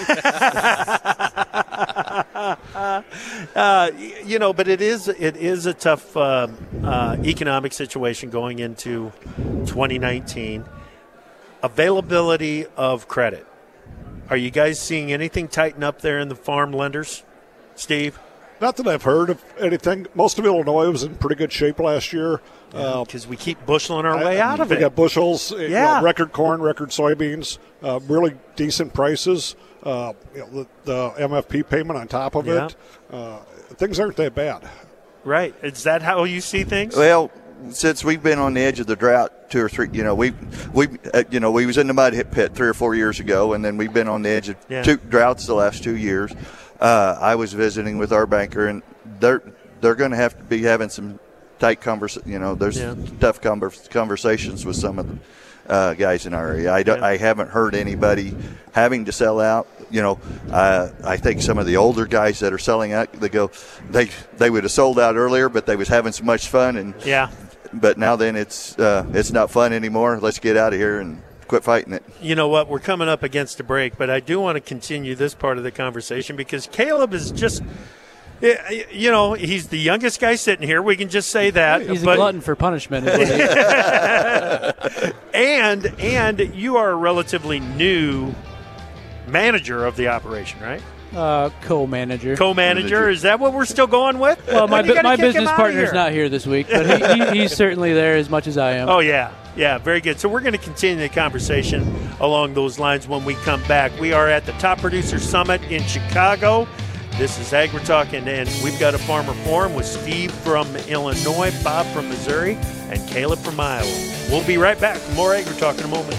uh, you know, but it is it is a tough uh, uh, economic situation going into twenty nineteen. Availability of credit. Are you guys seeing anything tighten up there in the farm lenders, Steve? Not that I've heard of anything. Most of Illinois was in pretty good shape last year. Because uh, we keep busheling our I, way out of we it. We got bushels, Yeah. you know, record corn, record soybeans, uh, really decent prices. Uh, you know, the, the M F P payment on top of Yeah. it. Uh, things aren't that bad. Right. Is that how you see things? Well, since we've been on the edge of the drought two or three, you know, we we uh, you know we was in the mud hit pit three or four years ago, and then we've been on the edge of Yeah. two droughts the last two years. Uh, I was visiting with our banker, and they're they're going to have to be having some tight convers. You know, there's Yeah. tough convers- conversations with some of the uh, guys in our area. I, don't, Yeah. I haven't heard anybody having to sell out. You know, uh, I think some of the older guys that are selling out, they go, they they would have sold out earlier, but they was having so much fun, and Yeah. But now then, it's uh, it's not fun anymore. Let's get out of here and quit fighting it. You know what? We're coming up against a break, but I do want to continue this part of the conversation because Caleb is just, you know, he's the youngest guy sitting here. We can just say that. He's but, a glutton for punishment. Is what he is. and and you are a relatively new manager of the operation, right? Uh, co-manager. Co-manager. Is that what we're still going with? Well, my When you gotta my kick him business out of partner's here? not here this week, but he, he, he's certainly there as much as I am. Oh, yeah. Yeah, very good. So we're going to continue the conversation along those lines when we come back. We are at the Top Producer Summit in Chicago. This is AgriTalk, and, and we've got a Farmer Forum with Steve from Illinois, Bob from Missouri, and Caleb from Iowa. We'll be right back. More AgriTalk in a moment.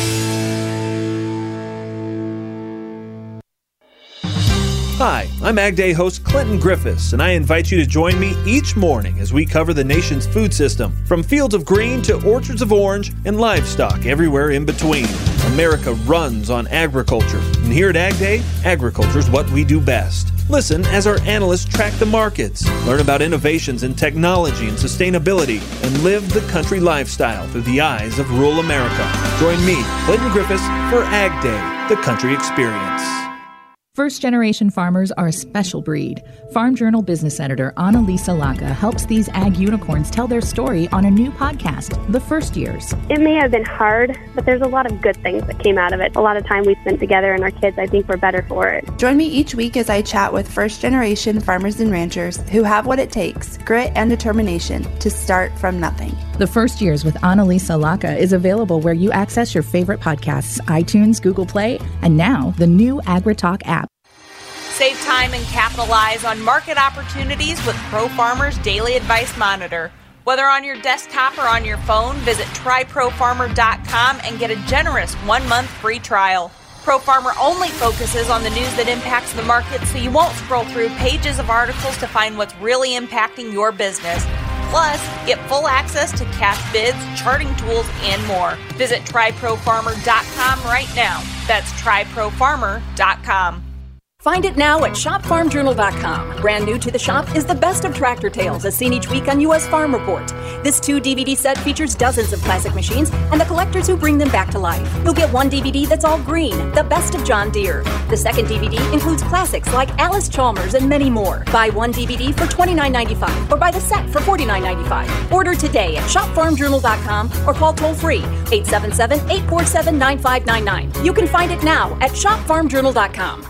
Hi, I'm Ag Day host Clinton Griffiths, and I invite you to join me each morning as we cover the nation's food system, from fields of green to orchards of orange and livestock everywhere in between. America runs on agriculture, and here at Ag Day, agriculture is what we do best. Listen as our analysts track the markets, learn about innovations in technology and sustainability, and live the country lifestyle through the eyes of rural America. Join me, Clinton Griffiths, for Ag Day, the country experience. First-generation farmers are a special breed. Farm Journal business editor Annalisa Laka helps these ag unicorns tell their story on a new podcast, The First Years. It may have been hard, but there's a lot of good things that came out of it. A lot of time we spent together, and our kids, I think, were better for it. Join me each week as I chat with first-generation farmers and ranchers who have what it takes, grit and determination, to start from nothing. The First Years with Annalisa Laka is available where you access your favorite podcasts, iTunes, Google Play, and now the new AgriTalk app. Save time and capitalize on market opportunities with Pro Farmer's Daily Advice Monitor. Whether on your desktop or on your phone, visit try pro farmer dot com and get a generous one-month free trial. Pro Farmer only focuses on the news that impacts the market, so you won't scroll through pages of articles to find what's really impacting your business. Plus, get full access to cash bids, charting tools, and more. Visit try pro farmer dot com right now. That's try pro farmer dot com. Find it now at shop farm journal dot com. Brand new to the shop is the best of tractor tales as seen each week on U S Farm Report. This two D V D set features dozens of classic machines and the collectors who bring them back to life. You'll get one D V D that's all green, the best of John Deere. The second D V D includes classics like Alice Chalmers and many more. Buy one D V D for twenty-nine ninety-five or buy the set for forty-nine ninety-five. Order today at shop farm journal dot com or call toll free eight seven seven, eight four seven, nine five nine nine. You can find it now at shop farm journal dot com.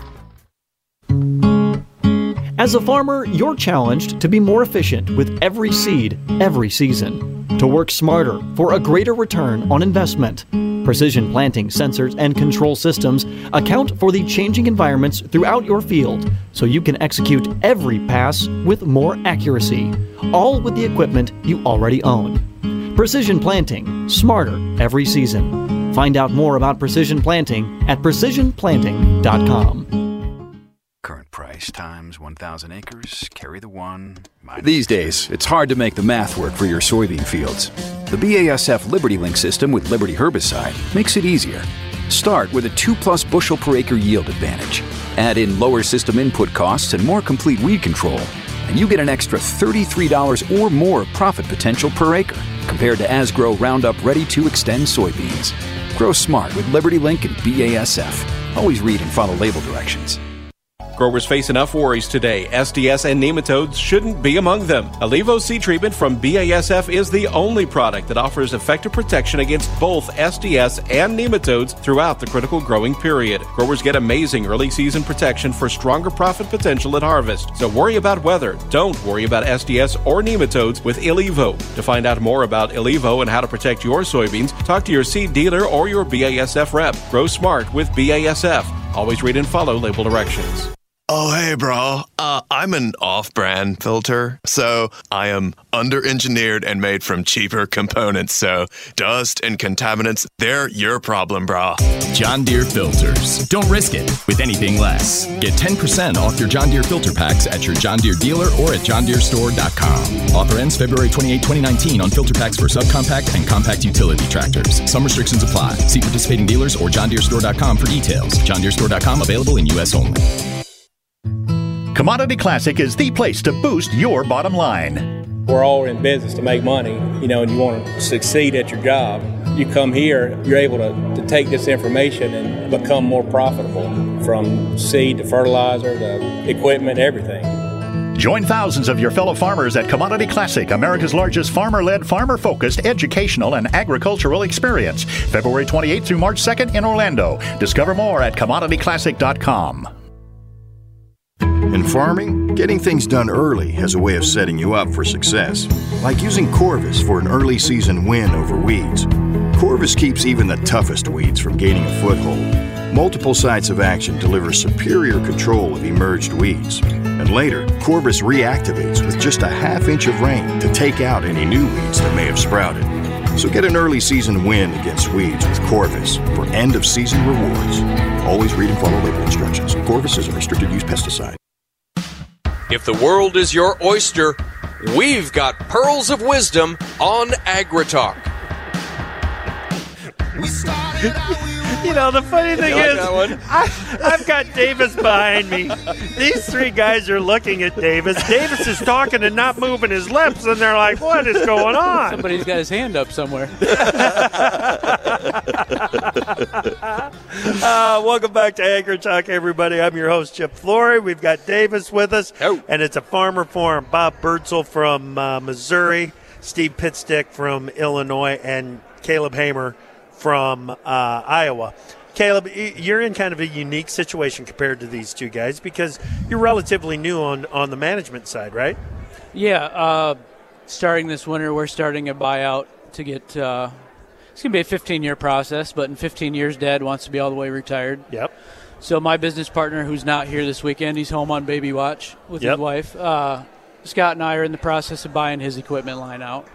As a farmer, you're challenged to be more efficient with every seed, every season. To work smarter for a greater return on investment. Precision planting sensors and control systems account for the changing environments throughout your field so you can execute every pass with more accuracy, all with the equipment you already own. Precision planting, smarter every season. Find out more about precision planting at precision planting dot com. Current price times one thousand acres, carry the one. These days, it's hard to make the math work for your soybean fields. The B A S F LibertyLink system with Liberty herbicide makes it easier. Start with a two plus bushel per acre yield advantage. Add in lower system input costs and more complete weed control, and you get an extra thirty-three dollars or more profit potential per acre compared to Asgrow Roundup Ready to Extend soybeans. Grow smart with LibertyLink and B A S F. Always read and follow label directions. Growers face enough worries today. S D S and nematodes shouldn't be among them. Alivo seed treatment from B A S F is the only product that offers effective protection against both S D S and nematodes throughout the critical growing period. Growers get amazing early season protection for stronger profit potential at harvest. So worry about weather. Don't worry about S D S or nematodes with Alivo. To find out more about Alivo and how to protect your soybeans, talk to your seed dealer or your B A S F rep. Grow smart with B A S F. Always read and follow label directions. Oh, hey, bro. Uh, I'm an off-brand filter, so I am under-engineered and made from cheaper components, so dust and contaminants, they're your problem, bro. John Deere filters. Don't risk it with anything less. Get ten percent off your John Deere filter packs at your John Deere dealer or at john deere store dot com. Offer ends February twenty-eighth, twenty nineteen on filter packs for subcompact and compact utility tractors. Some restrictions apply. See participating dealers or john deere store dot com for details. john deere store dot com available in U S only. Commodity Classic is the place to boost your bottom line. We're all in business to make money, you know, and you want to succeed at your job. You come here, you're able to, to take this information and become more profitable, from seed to fertilizer to equipment, everything. Join thousands of your fellow farmers at Commodity Classic, America's largest farmer-led, farmer-focused educational and agricultural experience. February twenty-eighth through March second in Orlando. Discover more at commodity classic dot com. In farming, getting things done early has a way of setting you up for success. Like using Corvus for an early season win over weeds. Corvus keeps even the toughest weeds from gaining a foothold. Multiple sites of action deliver superior control of emerged weeds. And later, Corvus reactivates with just a half inch of rain to take out any new weeds that may have sprouted. So get an early season win against weeds with Corvus for end of season rewards. Always read and follow label instructions. Corvus is a restricted use pesticide. If the world is your oyster, we've got pearls of wisdom on AgriTalk. You know, the funny thing You like is, that one? I, I've got Davis behind me. These three guys are looking at Davis. Davis is talking and not moving his lips, and they're like, what is going on? Somebody's got his hand up somewhere. uh, welcome back to AgriTalk, everybody. I'm your host, Chip Flory. We've got Davis with us, oh. and it's a farmer forum. Bob Birdsell from uh, Missouri, Steve Pitstick from Illinois, and Caleb Hamer from uh, Iowa. Caleb, you're in kind of a unique situation compared to these two guys because you're relatively new on, on the management side, right? Yeah. Uh, starting this winter, we're starting a buyout to get uh, – it's going to be a fifteen-year process, but in fifteen years, Dad wants to be all the way retired. Yep. So my business partner, who's not here this weekend, he's home on baby watch with yep. his wife. Uh, Scott and I are in the process of buying his equipment line out.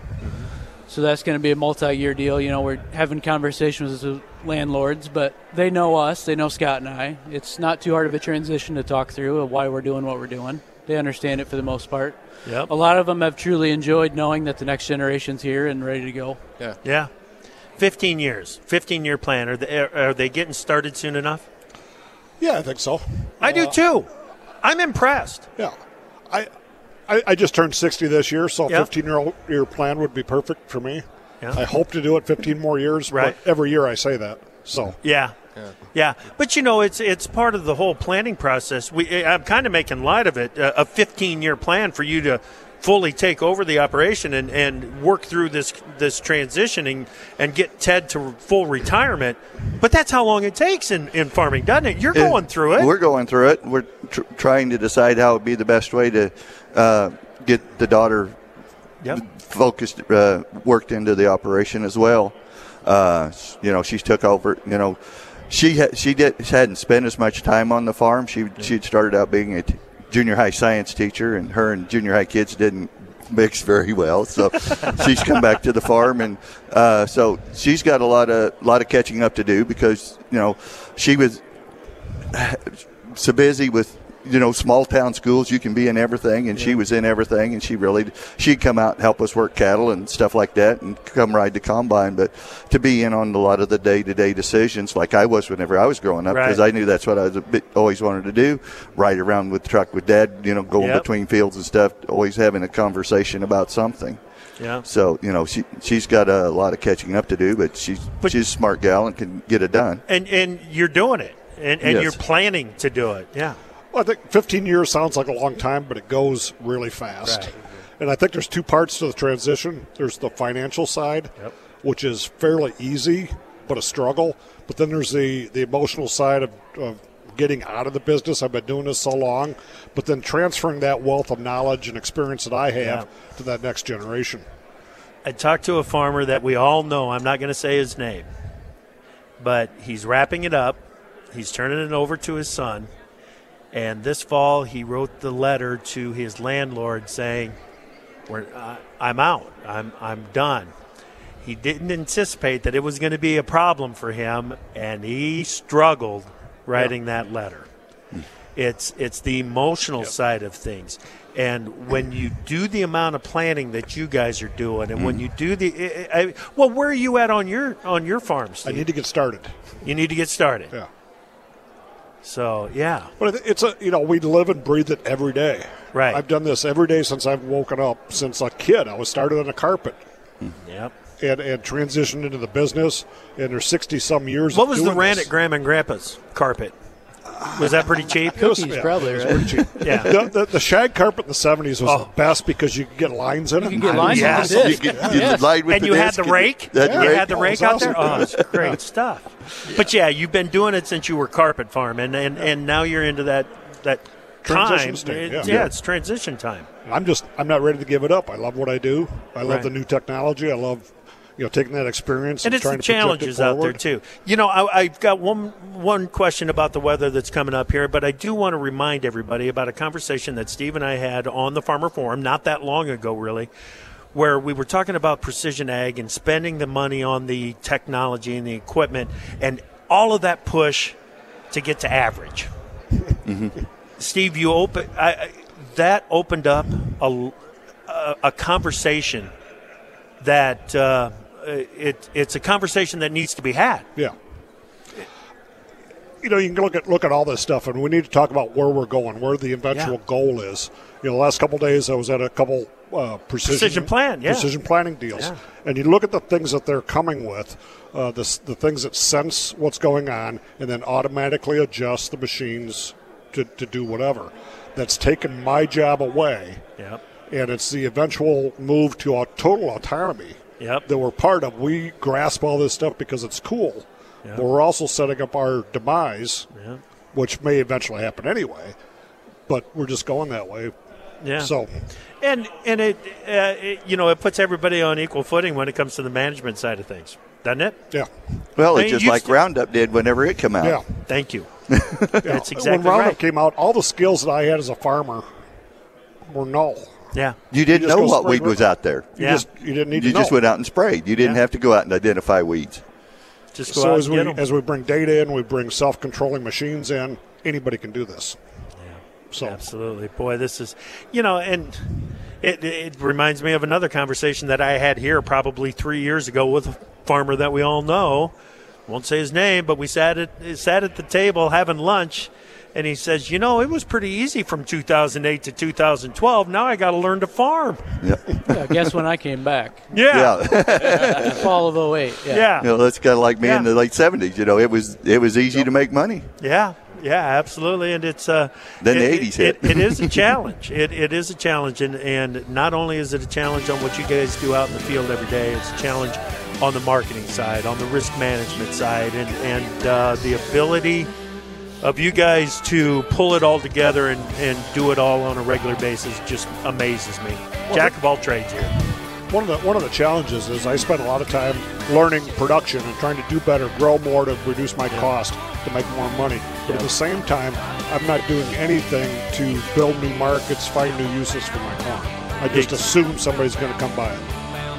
So that's going to be a multi-year deal. You know, we're having conversations with landlords, but they know us. They know Scott and I. It's not too hard of a transition to talk through of why we're doing what we're doing. They understand it for the most part. Yep. A lot of them have truly enjoyed knowing that the next generation's here and ready to go. Yeah. Yeah. fifteen years, fifteen-year plan. Are they, are they getting started soon enough? Yeah, I think so. I uh, do too. I'm impressed. Yeah. I I, I just turned sixty this year, so a yeah. fifteen-year plan would be perfect for me. Yeah. I hope to do it fifteen more years, right. but every year I say that. So Yeah. Yeah. yeah. But, you know, it's it's part of the whole planning process. We I'm kind of making light of it, a fifteen-year plan for you to fully take over the operation and, and work through this this transitioning and get Ted to full retirement. But that's how long it takes in, in farming, doesn't it? You're going it, through it. We're going through it. We're tr- trying to decide how it would be the best way to uh, get the daughter yep. focused, uh, worked into the operation as well. Uh, you know, she took over, you know, she ha- she did, hadn't spent as much time on the farm. She, yeah. She'd started out being a t- junior high science teacher, and her and junior high kids didn't mix very well. So she's come back to the farm, and uh, so she's got a lot of lot of catching up to do because, you know, she was so busy with, you know, small town schools. You can be in everything, and yeah. she was in everything, and she really she'd come out and help us work cattle and stuff like that, and come ride the combine. But to be in on a lot of the day to day decisions, like I was whenever I was growing up, because right. I knew that's what I was a bit, always wanted to do, ride around with the truck with Dad, you know, going yep. between fields and stuff, always having a conversation about something. Yeah. So, you know, she she's got a lot of catching up to do, but she's but, she's a smart gal and can get it done. And and you're doing it, and and yes. you're planning to do it. Yeah. Well, I think fifteen years sounds like a long time, but it goes really fast. Right. And I think there's two parts to the transition. There's the financial side, yep. which is fairly easy, but a struggle. But then there's the, the emotional side of, of getting out of the business. I've been doing this so long, but then transferring that wealth of knowledge and experience that I have yeah. to that next generation. I talked to a farmer that we all know. I'm not going to say his name, but he's wrapping it up. He's turning it over to his son. And this fall, he wrote the letter to his landlord saying, We're, uh, I'm out. I'm, I'm done. He didn't anticipate that it was going to be a problem for him, and he struggled writing yeah. that letter. It's it's the emotional yep. side of things. And when you do the amount of planning that you guys are doing, and mm. when you do the I, – well, where are you at on your on your farm, Steve? I need to get started. You need to get started. Yeah. So, yeah. But it's a – you know, we live and breathe it every day. Right. I've done this every day since I've woken up. Since a kid, I was started on a carpet. Yep. And, and transitioned into the business, and there's sixty-some years What of was doing the rent this. at Grandma and Grandpa's carpet? Was that pretty cheap? Cookies, yeah, probably, right? Pretty cheap. yeah. The, the, the shag carpet in the seventies was oh. the best because you could get lines in it. You could get lines yes. in it. You could, you Yes. could light with And the you had disc the rake? That You rake? had the Oh, rake it's out awesome. there? Oh, it's great stuff. Yeah. But, yeah, you've been doing it since you were carpet farming, and, and now you're into that, that Transition time. stage, It- yeah. yeah, Yeah. it's transition time. I'm just I'm not ready to give it up. I love what I do. I love Right. the new technology. I love you know taking that experience And and, it's trying the to project challenges it out there, forward. too. You know, I, I've got one one question about the weather that's coming up here, but I do want to remind everybody about a conversation that Steve and I had on the Farmer Forum not that long ago, really, where we were talking about precision ag and spending the money on the technology and the equipment and all of that push to get to average. Mm-hmm. Steve, you open I, I, that opened up a, a, a conversation that uh, it it's a conversation that needs to be had. Yeah. You know, you can look at look at all this stuff, and we need to talk about where we're going, where the eventual Yeah. goal is. You know, the last couple of days I was at a couple uh, precision Precision plan, yeah. precision planning deals, Yeah. and you look at the things that they're coming with, uh, the the things that sense what's going on, and then automatically adjust the machines to, to do whatever. That's taken my job away. Yep. And it's the eventual move to a total autonomy Yep. that we're part of. We grasp all this stuff because it's cool, Yep. but we're also setting up our demise, Yep. which may eventually happen anyway. But we're just going that way. Yeah. So, and and it, uh, it you know it puts everybody on equal footing when it comes to the management side of things, doesn't it? yeah, Well, I it's mean, just you like st- Roundup did whenever it came out. yeah. Thank you. yeah. That's exactly when Roundup right. came out, all the skills that I had as a farmer were null. Yeah. You didn't just know go what spray weed was root. out there. You Yeah. just you didn't need You to just know. went out and sprayed. You didn't Yeah. have to go out and identify weeds. Just go So out as and we get 'em. as we bring data in, we bring self-controlling machines in. Anybody can do this. So Absolutely. Boy, this is, you know, and it, it reminds me of another conversation that I had here probably three years ago with a farmer that we all know. Won't say his name, but we sat at, sat at the table having lunch, and he says, you know, it was pretty easy from two thousand eight to two thousand twelve. Now I got to learn to farm. Yeah. Yeah, guess when I came back? Yeah. Yeah. Fall of oh eight. Yeah. Yeah. You know, that's kind of like me Yeah. in the late seventies. You know, it was it was easy to make money. Yeah, yeah, absolutely, and it's uh, Then the it- eighties it, hit. It, it is a challenge. It it is a challenge, and and not only is it a challenge on what you guys do out in the field every day, it's a challenge on the marketing side, on the risk management side, and and uh, the ability of you guys to pull it all together and, and do it all on a regular basis just amazes me. Jack of all trades here. one of the one of the challenges is I spend a lot of time learning production and trying to do better, grow more to reduce my cost to make more money. But at the same time, I'm not doing anything to build new markets, find new uses for my corn. I just assume somebody's going to come by it.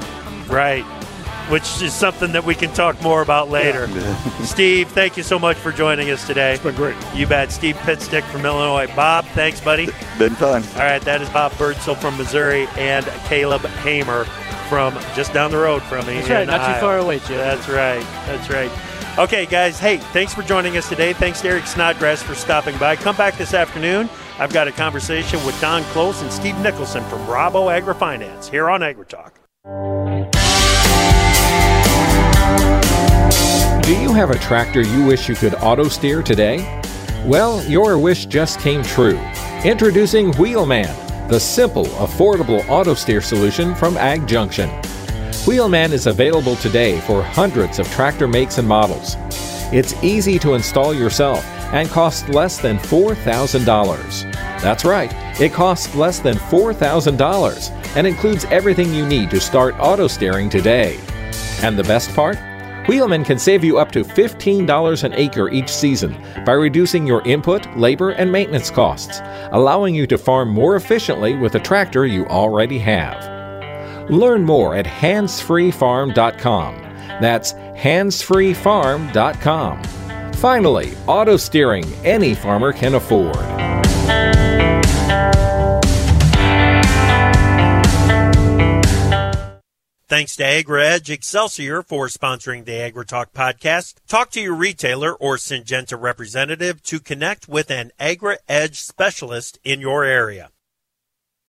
Right. Which is something that we can talk more about later. Yeah. Steve, thank you so much for joining us today. It's been great. You bet. Steve Pitstick from Illinois. Bob, thanks, buddy. Been fun. All right, that is Bob Birdsell from Missouri and Caleb Hamer from just down the road from me. That's right, in not too Iowa. far away, Jim. That's right. That's right. Okay, guys, hey, thanks for joining us today. Thanks to Eric Snodgrass for stopping by. Come back this afternoon. I've got a conversation with Don Close and Steve Nicholson from Bravo AgriFinance here on AgriTalk. Do you have a tractor you wish you could auto steer today? Well, your wish just came true. Introducing Wheelman, the simple, affordable auto steer solution from Ag Junction. Wheelman is available today for hundreds of tractor makes and models. It's easy to install yourself and costs less than four thousand dollars. That's right, it costs less than four thousand dollars and includes everything you need to start auto steering today. And the best part? Wheelman can save you up to fifteen dollars an acre each season by reducing your input, labor, and maintenance costs, allowing you to farm more efficiently with a tractor you already have. Learn more at hands free farm dot com. That's hands free farm dot com. Finally, auto steering any farmer can afford. Thanks to AgriEdge Excelsior for sponsoring the AgriTalk podcast. Talk to your retailer or Syngenta representative to connect with an AgriEdge specialist in your area.